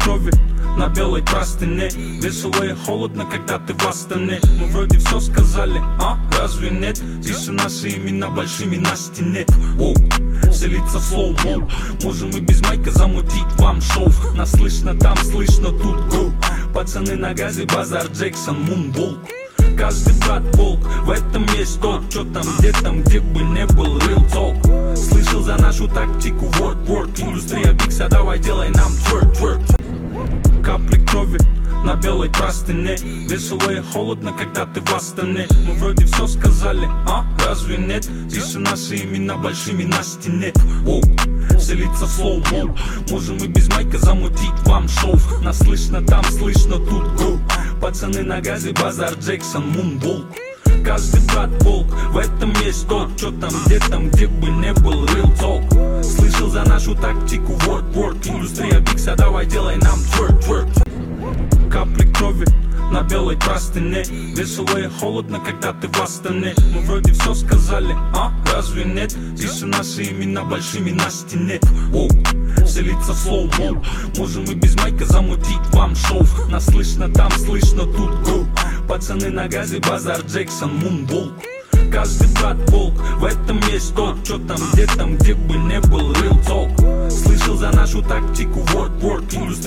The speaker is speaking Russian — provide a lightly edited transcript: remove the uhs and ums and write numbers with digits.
крови на белой простыне. Весело и холодно, когда ты в Астане. Мы вроде все сказали, а разве нет? Здесь наши имена большими на стене. Оу, селится слоу-моу. Можем и без майка замутить вам шоу. Нас слышно там, слышно тут, гоу. Пацаны на газе, базар Джексон, Мунбол. Каждый брат волк, в этом есть толк. Чё там, где бы не был, real talk. Слышал за нашу тактику, work. Индустрия бикса, давай делай нам twerk. Капли крови на белой простыне. Весело и холодно, когда ты в Астане. Мы вроде все сказали, а разве нет? Здесь наши имена большими на стене. Оу, селится слоу-моу. Можем и без майка замутить вам шоу. Нас слышно там, слышно тут, гоу. Пацаны на газе, базар Джексон, Мунбол. Каждый брат волк, в этом есть толк. Чё там, где бы не был, real talk. Слышал за нашу тактику, work. Индустрия бикса, давай делай нам twerk. Капли крови на белой простыне. Весело и холодно, когда ты в Астане. Мы вроде все сказали, а разве нет? Здесь наши имена большими на стене. Оу, селится слоу-моу. Можем и без майка замутить вам шоу. Нас слышно там, слышно тут, гоу. Пацаны на газе, базар Джексон, Мунбол. Каждый брат волк, в этом есть толк. Чё там, где бы не был, real talk. Слышал за нашу тактику, work. Индустрия